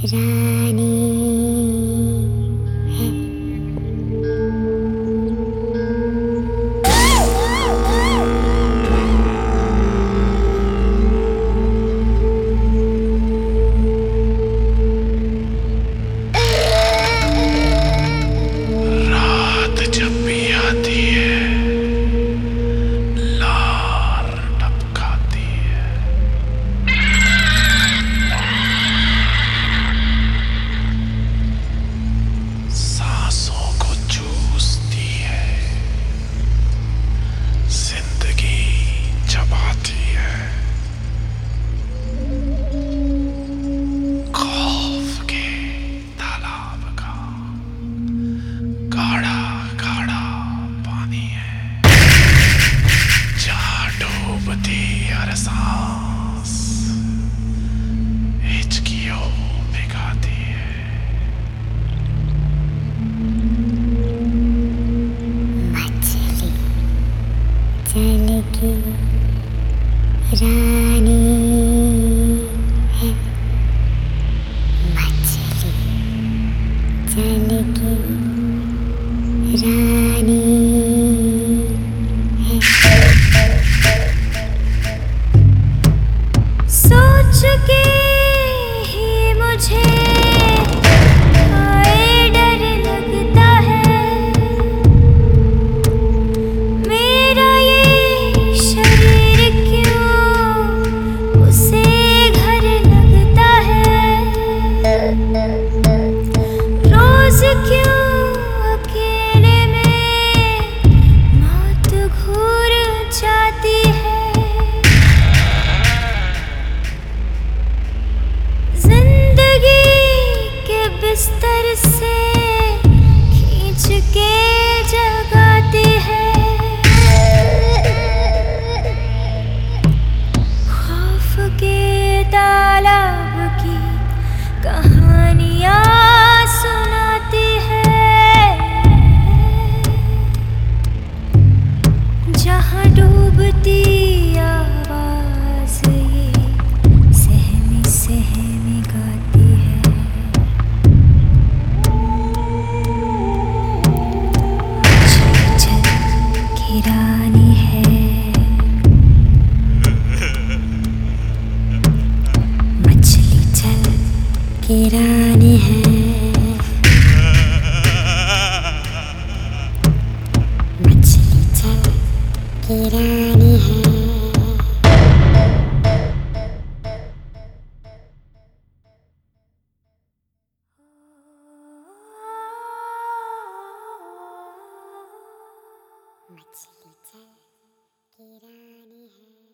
रानी है। रात जब भी आती है लार टपकाती है। सांसों को चूसती है, जिंदगी चबाती है। खौफ के तालाब का गाढ़ा गाढ़ा पानी है, जहाँ डूबती हर सांस हिचकियों भिगाती है। मछली जल की रानी है। मछली जल की रानी है। सोच के ही मुझे हाय डर लगता है। मेरा ये शरीर क्यों उसे घर लगता है। रोज क्यों अकेले में मौत घूर जाती है। जिंदगी के बिस्तर से खींच के जगाती है। खौफ के तालाब की कहानियां सुनाती है, जहाँ डूबती आवाज ये सहमी सहमी गाती है। मछली जल की रानी है। मछली जल की रानी है। मछली जल की रानी है। मछली जल की रानी है।